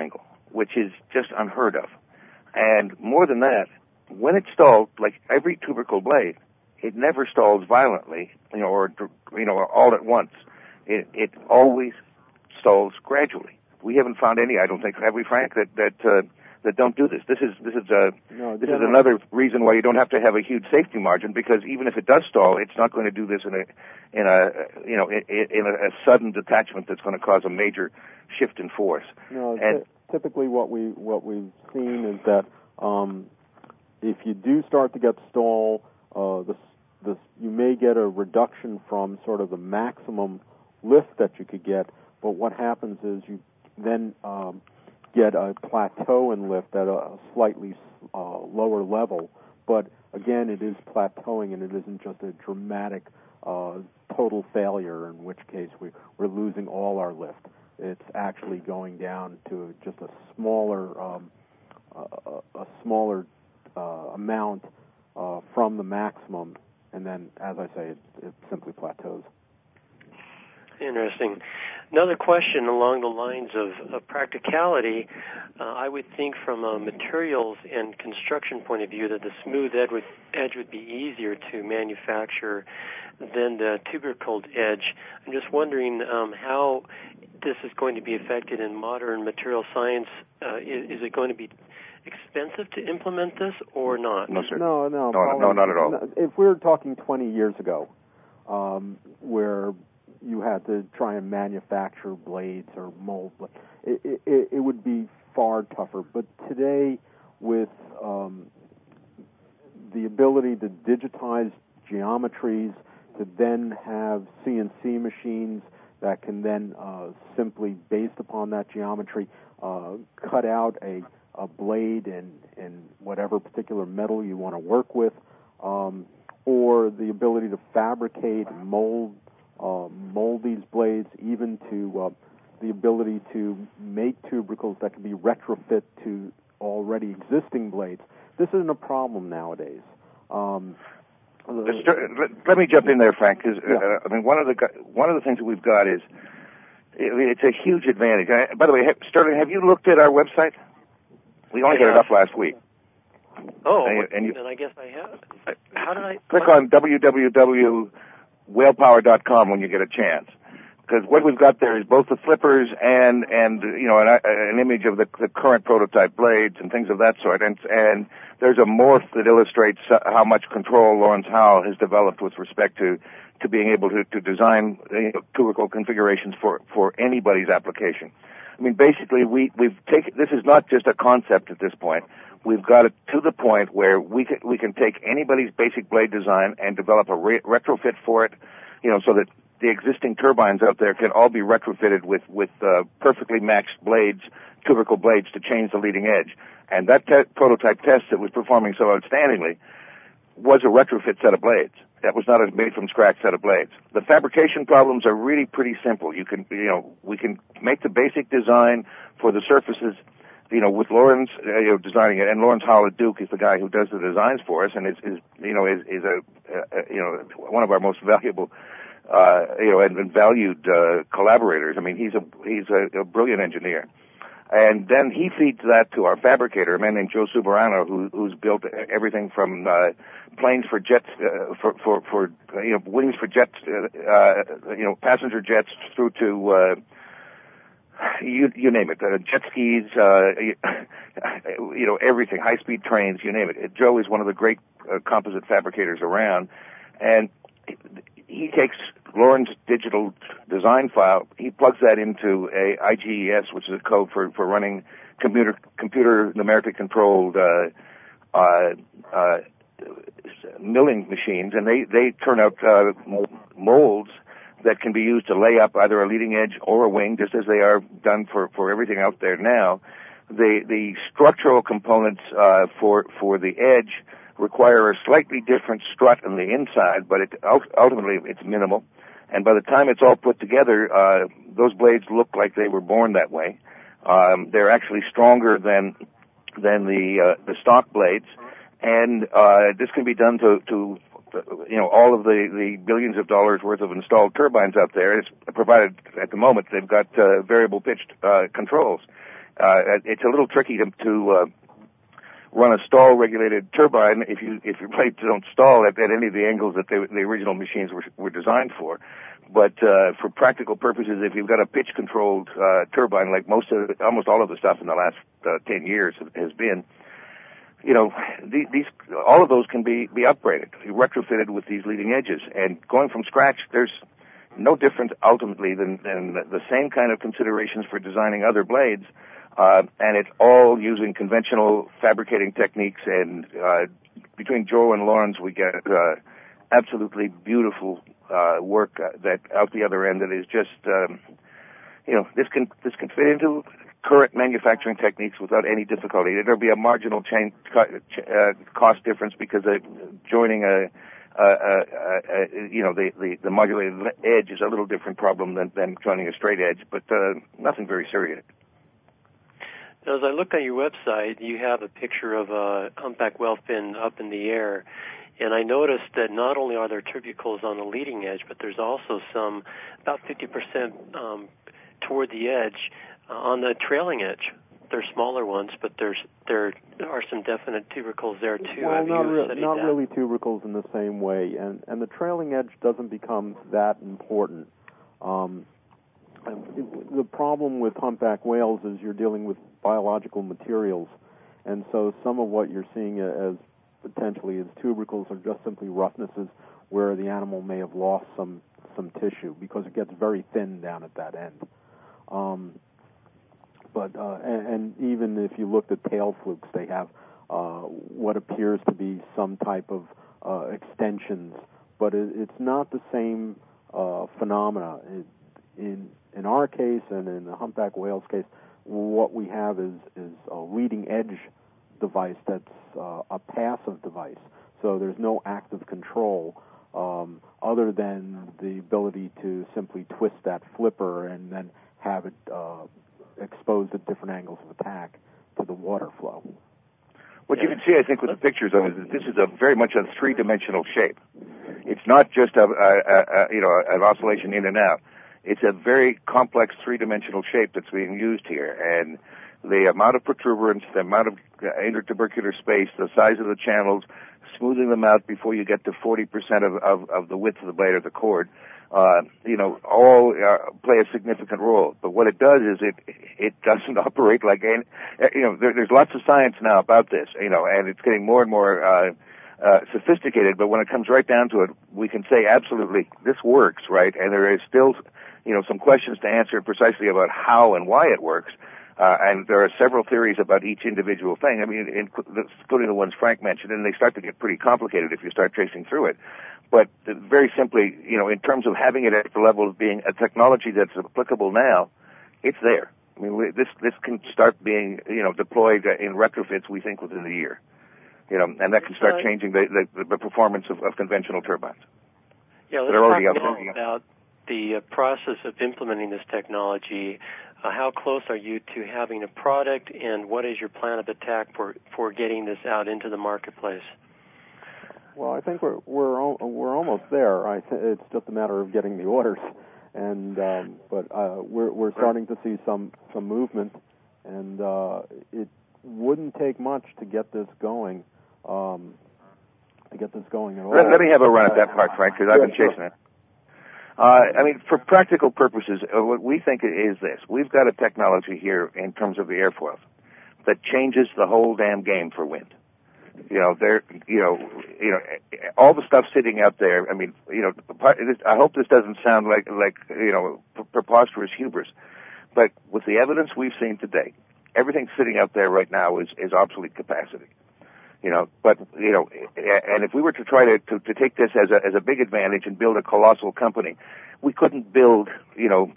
Speaker 5: which is just unheard of. And more than that, when it's stalled, like every tubercle blade, it never stalls violently, you know, or you know, all at once. It it always stalls gradually. We haven't found any, I don't think, have we, Frank, that that uh, that don't do this. This is this is a
Speaker 4: no,
Speaker 5: this is another reason why you don't have to have a huge safety margin, because even if it does stall, it's not going to do this in a in a you know in, in a, a sudden detachment that's going to cause a major shift in force.
Speaker 4: No,
Speaker 5: and
Speaker 4: t- typically what we what we've seen is that um, if you do start to get stall, uh, the the you may get a reduction from sort of the maximum lift that you could get, but what happens is you then um, get a plateau in lift at a slightly uh, lower level. But again, it is plateauing, and it isn't just a dramatic uh, total failure, in which case we, we're losing all our lift. It's actually going down to just a smaller um, a, a smaller uh, amount uh, from the maximum, and then, as I say, it, it simply plateaus.
Speaker 3: Interesting. Another question along the lines of, of practicality, uh, I would think from a materials and construction point of view that the smooth edge would, edge would be easier to manufacture than the tubercled edge. I'm just wondering um, how this is going to be affected in modern material science. Uh, is, is it going to be expensive to implement this or not?
Speaker 5: No, sir.
Speaker 4: No, no.
Speaker 5: No, no, not at all.
Speaker 4: If we were talking twenty years ago, um, where you had to try and manufacture blades or mold, it, it, it would be far tougher. But today, with um, the ability to digitize geometries, to then have C N C machines that can then uh, simply, based upon that geometry, uh, cut out a, a blade in, in whatever particular metal you want to work with, um, or the ability to fabricate and mold Uh, mold these blades, even to uh, the ability to make tubercles that can be retrofit to already existing blades. This isn't a problem nowadays. Um,
Speaker 5: let, let me jump in there, Frank, because
Speaker 4: yeah.
Speaker 5: uh, I mean one of the one of the things that we've got is it, it's a huge advantage. I, by the way, Sterling, have you looked at our website? We only got it up last week.
Speaker 3: Oh,
Speaker 5: and, you, and you,
Speaker 3: then I guess I have. How did I
Speaker 5: click on w w w dot whale power dot com when you get a chance, because what we've got there is both the flippers and and you know an, an image of the, the current prototype blades and things of that sort, and and there's a morph that illustrates how much control Lawrence Howell has developed with respect to to being able to, to design you know, tubercle configurations for for anybody's application. I mean, basically, we we've taken this is not just a concept at this point. We've got it to the point where we can we can take anybody's basic blade design and develop a re- retrofit for it, you know, so that the existing turbines out there can all be retrofitted with with uh, perfectly matched blades, tubercle blades, to change the leading edge. And that te- prototype test that was performing so outstandingly was a retrofit set of blades. That was not a made from scratch set of blades. The fabrication problems are really pretty simple. You can you know we can make the basic design for the surfaces. You know, with Lawrence, uh, you know, designing it, and Lawrence Howell at Duke is the guy who does the designs for us, and is, is you know, is, is a, uh, you know, one of our most valuable, uh, you know, and, and valued uh, collaborators. I mean, he's a he's a, a brilliant engineer, and then he feeds that to our fabricator, a man named Joe Subarano, who, who's built everything from uh, planes for jets, uh, for for for you know, wings for jets, uh, uh, you know, passenger jets, through to uh, You you name it, uh, jet skis, uh, you, you know, everything, high-speed trains, you name it. Joe is one of the great uh, composite fabricators around, and he takes Lawrence's digital design file, he plugs that into a I G E S, which is a code for, for running computer computer numerically controlled uh, uh, uh, milling machines, and they, they turn out uh, molds that can be used to lay up either a leading edge or a wing, just as they are done for, for everything out there now. The the structural components uh, for for the edge require a slightly different strut on the inside, but it, ultimately it's minimal. And by the time it's all put together, uh, those blades look like they were born that way. Um, they're actually stronger than than the uh, the stock blades, and uh, this can be done to to you know, all of the, the billions of dollars worth of installed turbines out there. It's provided at the moment they've got uh, variable pitched uh, controls. uh, it's a little tricky to, to uh, run a stall-regulated turbine if you if your blades don't stall at, at any of the angles that they, the original machines were, were designed for. But uh, for practical purposes, if you've got a pitch-controlled uh, turbine, like most of almost all of the stuff in the last uh, ten years has been, you know, these, these all of those can be be upgraded, retrofitted with these leading edges, and going from scratch, there's no difference ultimately than, than the same kind of considerations for designing other blades. Uh, and it's all using conventional fabricating techniques, and uh, between Joe and Lawrence, we get uh, absolutely beautiful uh, work uh, that out the other end that is just, um, you know, this can this can fit into current manufacturing techniques without any difficulty. There'll be a marginal change, uh, cost difference because of joining a, a, a, a you know, the, the, the modulated edge is a little different problem than, than joining a straight edge, but uh, nothing very serious.
Speaker 3: Now, as I look on your website, you have a picture of a humpback whale fin up in the air, and I noticed that not only are there tubercles on the leading edge, but there's also some, about fifty percent um, toward the edge uh, on the trailing edge. They're smaller ones, but there's there are some definite tubercles there too.
Speaker 4: Well,
Speaker 3: have
Speaker 4: not,
Speaker 3: you
Speaker 4: re-
Speaker 3: studied
Speaker 4: not
Speaker 3: that?
Speaker 4: really tubercles in the same way, and, and the trailing edge doesn't become that important. Um, the problem with humpback whales is you're dealing with biological materials, and so some of what you're seeing as potentially as tubercles are just simply roughnesses where the animal may have lost some some tissue because it gets very thin down at that end. Um, but uh, and, and even if you looked at tail flukes, they have uh, what appears to be some type of uh, extensions, but it, it's not the same uh, phenomena. It, in in our case and in the humpback whale's case, what we have is is a leading edge device that's uh, a passive device. So there's no active control um, other than the ability to simply twist that flipper and then have it uh, exposed at different angles of attack to the water flow.
Speaker 5: What you can see, I think, with the pictures of it, is this is a very much a three-dimensional shape. It's not just a, a, a you know an oscillation in and out. It's a very complex three-dimensional shape that's being used here, and the amount of protuberance, the amount of intertubercular space, the size of the channels, smoothing them out before you get to forty percent of, of, of the width of the blade or the cord, uh, you know, all uh, play a significant role. But what it does is it it doesn't operate like any, you know, there, there's lots of science now about this, you know, and it's getting more and more uh, uh, sophisticated. But when it comes right down to it, we can say absolutely this works, right? And there is still, you know, some questions to answer precisely about how and why it works. Uh, and there are several theories about each individual thing. I mean, including the ones Frank mentioned, and they start to get pretty complicated if you start tracing through it. But very simply, you know, in terms of having it at the level of being a technology that's applicable now, it's there. I mean, we, this this can start being, you know, deployed in retrofits, we think, within a year. You know, and that can start changing the, the, the performance of, of conventional turbines.
Speaker 3: Yeah, let's talk now about the uh, process of implementing this technology. Uh, how close are you to having a product, and what is your plan of attack for, for getting this out into the marketplace?
Speaker 4: Well, I think we're we're we're almost there. I th- it's just a matter of getting the orders, and um, but uh, we're we're starting to see some some movement, and uh, it wouldn't take much to get this going. Um, to get this going at all.
Speaker 5: Let, let me have a run at that part, Frank, because I've been chasing it. Uh, I mean, for practical purposes, uh, what we think is this. We've got a technology here in terms of the airfoils that changes the whole damn game for wind. You know, there, you know, you know, all the stuff sitting out there. I mean, you know, I hope this doesn't sound like, like, you know, preposterous hubris, but with the evidence we've seen today, everything sitting out there right now is, is obsolete capacity. You know, but, you know, and if we were to try to, to, to take this as a, as a big advantage and build a colossal company, we couldn't build, you know,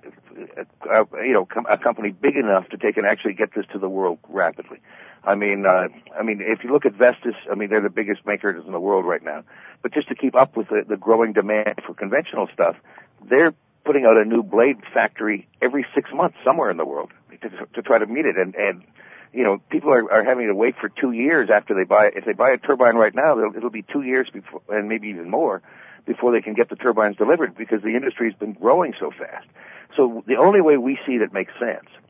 Speaker 5: a, a, you know, a company big enough to take and actually get this to the world rapidly. I mean, uh, I mean, if you look at Vestas, I mean, they're the biggest makers in the world right now. But just to keep up with the, the growing demand for conventional stuff, they're putting out a new blade factory every six months somewhere in the world to, to try to meet it. And, and you know, people are, are having to wait for two years after they buy it. If they buy a turbine right now, it'll, it'll be two years before, and maybe even more, before they can get the turbines delivered because the industry's been growing so fast. So the only way we see that makes sense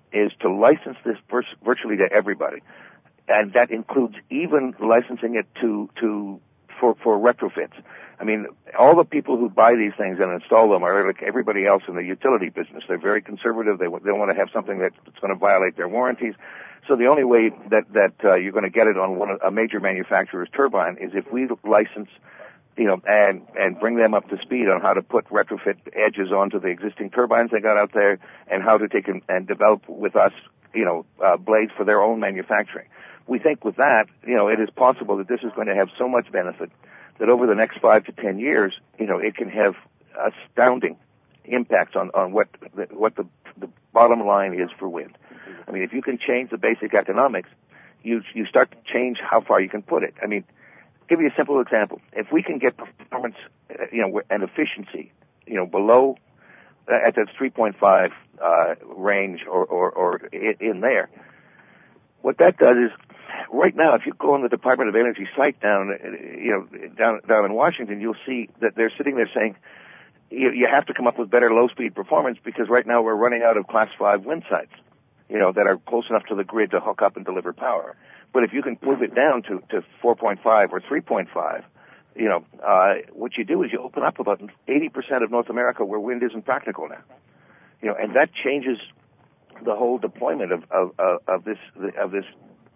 Speaker 5: is to license this vers- virtually to everybody, and that includes even licensing it to to for for retrofits. I mean, all the people who buy these things and install them are like everybody else in the utility business. They're very conservative. They they want to have something that's going to violate their warranties. So the only way that that uh, you're going to get it on one of, a major manufacturer's turbine is if we license, you know, and and bring them up to speed on how to put retrofit edges onto the existing turbines they got out there, and how to take and, and develop with us, you know, uh, blades for their own manufacturing. We think with that, you know, it is possible that this is going to have so much benefit that over the next five to ten years, you know, it can have astounding impacts on, on what the, what the, the bottom line is for wind. I mean, if you can change the basic economics, you you start to change how far you can put it. I mean, give you a simple example. If we can get performance, uh, you know, and efficiency, you know, below uh, at that three point five uh, range or, or, or in there, what that does is, right now, if you go on the Department of Energy site down, you know, down down in Washington, you'll see that they're sitting there saying, you, you have to come up with better low-speed performance because right now we're running out of Class five wind sites, you know, that are close enough to the grid to hook up and deliver power. But if you can move it down to, to four point five or three point five, you know, uh, what you do is you open up about eighty percent of North America where wind isn't practical now, you know, and that changes the whole deployment of of, of this of this.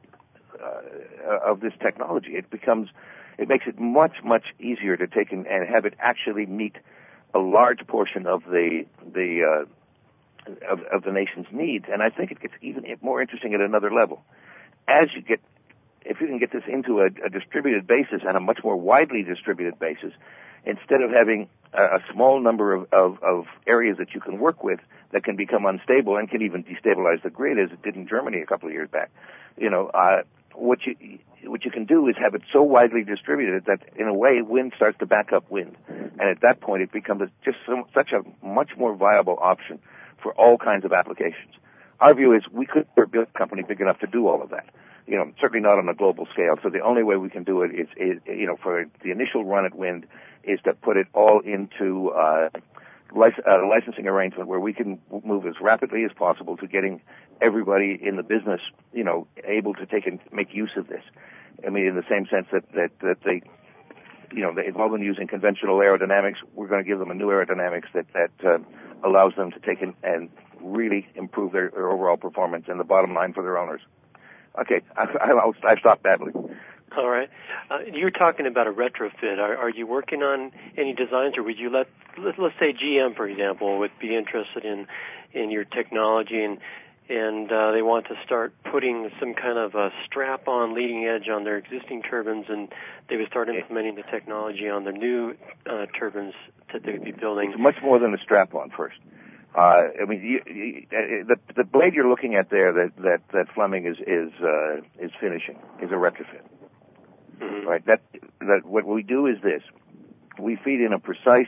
Speaker 5: Uh, of this technology. It becomes, it makes it much, much easier to take and, and have it actually meet a large portion of the the uh, of, of the nation's needs. And I think it gets even more interesting at another level. As you get, if you can get this into a, a distributed basis and a much more widely distributed basis, instead of having a, a small number of, of, of areas that you can work with that can become unstable and can even destabilize the grid, as it did in Germany a couple of years back, you know, uh, what you what you can do is have it so widely distributed that, in a way, wind starts to back up wind, and at that point, it becomes a, just so, such a much more viable option for all kinds of applications. Our view is we could build a company big enough to do all of that. You know, certainly not on a global scale. So the only way we can do it is, is you know, for the initial run at wind, is to put it all into uh, lic- a licensing arrangement where we can move as rapidly as possible to getting everybody in the business, you know, able to take and make use of this. I mean, in the same sense that that, that they, you know, they've all been using conventional aerodynamics. We're going to give them a new aerodynamics that that uh, allows them to take and, and really improve their, their overall performance and the bottom line for their owners. Okay, I, I'll, I've stopped babbling.
Speaker 3: All right. Uh, you're talking about a retrofit. Are, are you working on any designs, or would you let, let let's say G M, for example, would be interested in in your technology, and and uh, they want to start putting some kind of a strap-on leading edge on their existing turbines, and they would start implementing the technology on their new uh, turbines that they would be building?
Speaker 5: It's much more than a strap-on first. Uh, I mean, you, you, the the blade you're looking at there that that, that Fleming is is uh, is finishing is a retrofit. Mm-hmm. Right. That that what we do is this: we feed in a precise,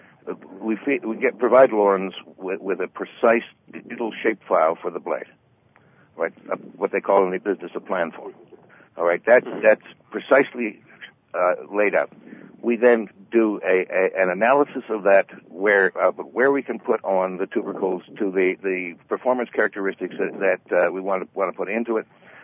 Speaker 5: we feed, we get provide Lorentz with, with a precise digital shapefile for the blade. Right. Uh, what they call in the business a plan form. All right. That mm-hmm. that's precisely uh, laid out. We then do a, a an analysis of that, where uh, where we can put on the tubercles to the, the performance characteristics that, that uh, we want to want to put into it,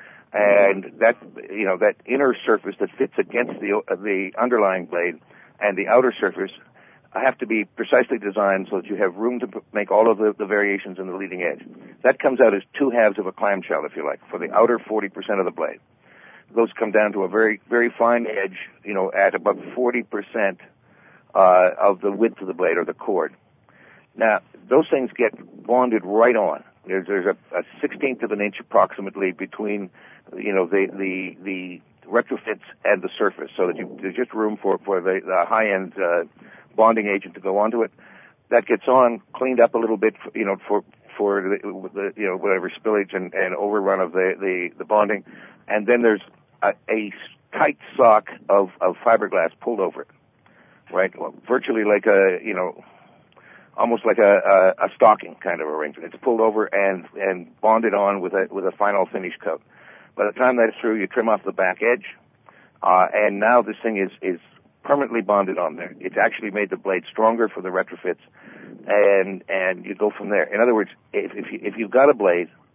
Speaker 5: and that you know that inner surface that fits against the uh, the underlying blade and the outer surface have to be precisely designed so that you have room to make all of the, the variations in the leading edge. That comes out as two halves of a clamshell, if you like, for the outer forty percent of the blade. Those come down to a very, very fine edge, you know, at about forty percent uh, of the width of the blade or the chord. Now, those things get bonded right on. There's, there's a, a sixteenth of an inch approximately between, you know, the the, the retrofits and the surface, so that you, there's just room for for the, the high-end uh, bonding agent to go onto it. That gets on, cleaned up a little bit, for, you know, for for the, the you know whatever spillage and, and overrun of the, the the bonding, and then there's a, a tight sock of, of fiberglass pulled over it, right? Well, virtually like a, you know, almost like a, a, a stocking kind of arrangement. It's pulled over and, and bonded on with a, with a final finish coat. By the time that's through, you trim off the back edge, uh, and now this thing is, is permanently bonded on there. It's actually made the blade stronger for the retrofits, and, and you go from there. In other words, if, if, you, if you've got a blade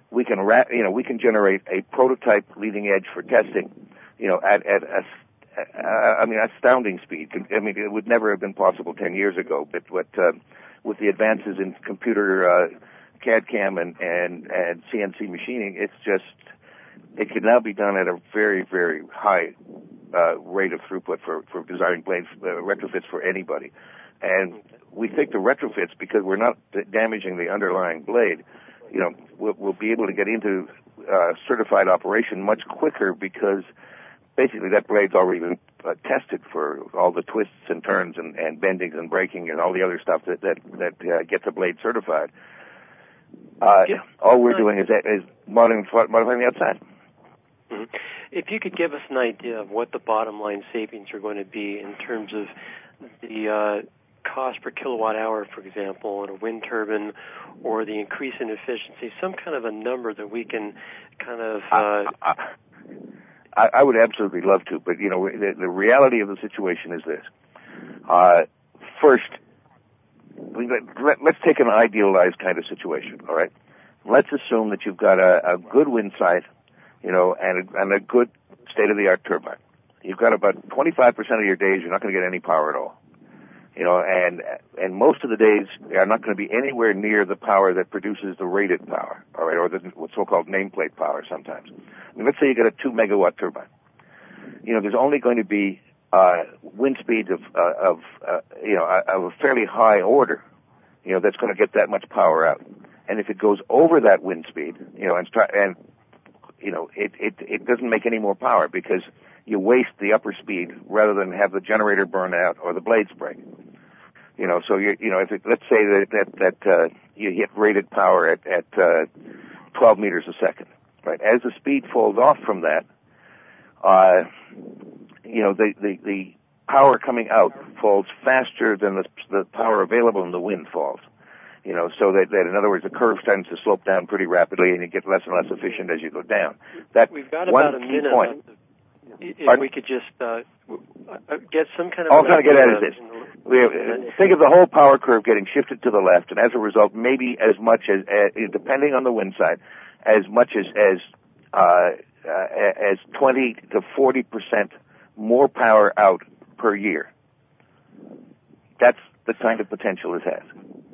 Speaker 5: we can ra- you know we can generate a prototype leading edge for testing, you know, at at a Uh, I mean, astounding speed. I mean, it would never have been possible ten years ago. But what, uh, with the advances in computer uh, C A D C A M and, and, and C N C machining, it's just, it can now be done at a very, very high uh, rate of throughput for, for designing blades, uh, retrofits for anybody. And we think the retrofits, because we're not damaging the underlying blade, you know, we'll, we'll be able to get into uh, certified operation much quicker, because basically that blade's already been uh, tested for all the twists and turns and, and bendings and braking and all the other stuff that that, that uh, gets a blade certified. Uh, yeah. All we're doing is, is modifying, modifying the outside.
Speaker 3: Mm-hmm. If you could give us an idea of what the bottom line savings are going to be in terms of the uh, cost per kilowatt hour, for example, on a wind turbine, or the increase in efficiency, some kind of a number that we can kind of... Uh,
Speaker 5: I, I, I, I would absolutely love to, but, you know, the, the reality of the situation is this. Uh, first, let, let's take an idealized kind of situation, all right? Let's assume that you've got a, a good wind site, you know, and a, and a good state-of-the-art turbine. You've got about twenty-five percent of your days you're not going to get any power at all. You know, and and most of the days are not going to be anywhere near the power that produces the rated power, all right, or the what's so-called nameplate power sometimes. I mean, let's say you get a two megawatt turbine. You know, there's only going to be uh, wind speeds of uh, of uh, you know of a fairly high order, you know, that's going to get that much power out. And if it goes over that wind speed, you know, and start, and you know, it it it doesn't make any more power, because you waste the upper speed rather than have the generator burn out or the blades break. You know, so you you know, if it, let's say that that, that uh, you hit rated power at at uh, twelve meters a second, right? As the speed falls off from that, uh, you know, the, the the power coming out falls faster than the the power available in the wind falls. You know, so that, that in other words, the curve tends to slope down pretty rapidly, and you get less and less efficient as you go down. That
Speaker 3: We've got
Speaker 5: one
Speaker 3: about a
Speaker 5: key
Speaker 3: minute
Speaker 5: point.
Speaker 3: left. If
Speaker 5: Pardon?
Speaker 3: we could just uh, get some kind of...
Speaker 5: All I'm trying to get at is this. We have, think of the whole power curve getting shifted to the left, and as a result, maybe as much as, uh, depending on the wind side, as much as as uh, uh, as twenty to forty percent more power out per year. That's the kind of potential it has.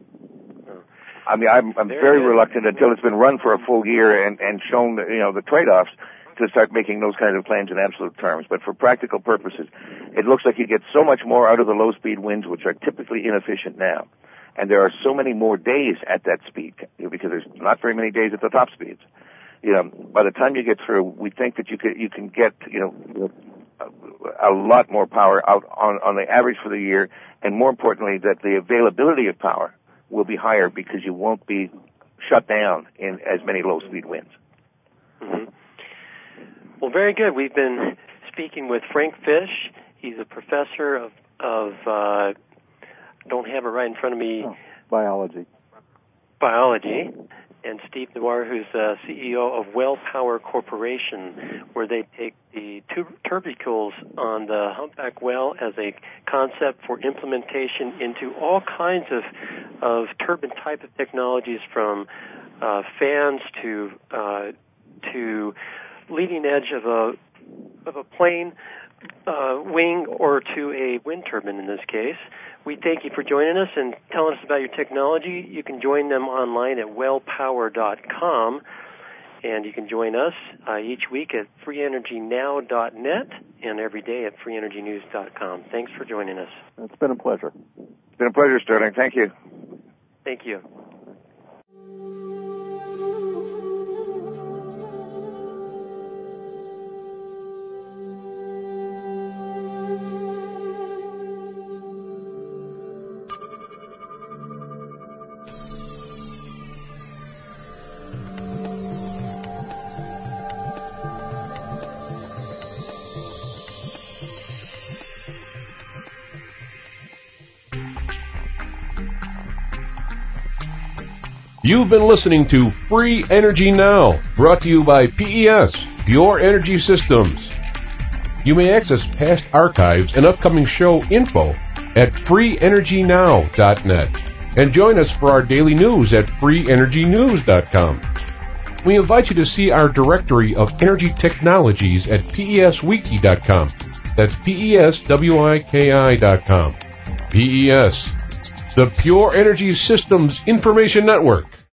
Speaker 5: I mean, I'm, I'm very reluctant until it's been run for a full year and, and shown, you know, the trade-offs to start making those kinds of claims in absolute terms. But for practical purposes, it looks like you get so much more out of the low-speed winds, which are typically inefficient now. And there are so many more days at that speed, you know, because there's not very many days at the top speeds. You know, by the time you get through, we think that you can, you can get, you know, a, a lot more power out on, on the average for the year, and more importantly, that the availability of power will be higher because you won't be shut down in as many low-speed winds.
Speaker 3: Mm-hmm. Well, very good. We've been speaking with Frank Fish. He's a professor of, of uh, don't have it right in front of me.
Speaker 4: Oh, biology.
Speaker 3: Biology. And Steve Noir, who's uh, C E O of Well Power Corporation, where they take the tur- turbicles on the humpback whale as a concept for implementation into all kinds of of turbine type of technologies, from uh, fans to uh, to leading edge of a of a plane uh, wing, or to a wind turbine in this case. We thank you for joining us and telling us about your technology. You can join them online at well power dot com, and you can join us uh, each week at free energy now dot net and every day at free energy news dot com. Thanks for joining us.
Speaker 4: It's been a pleasure.
Speaker 5: It's been a pleasure, Sterling. Thank you.
Speaker 3: Thank you.
Speaker 1: You've been listening to Free Energy Now, brought to you by P E S, Pure Energy Systems. You may access past archives and upcoming show info at free energy now dot net, and join us for our daily news at free energy news dot com. we invite you to see our directory of energy technologies at P E S wiki dot com. That's P E S W I K I dot com. P E S, the Pure Energy Systems Information Network.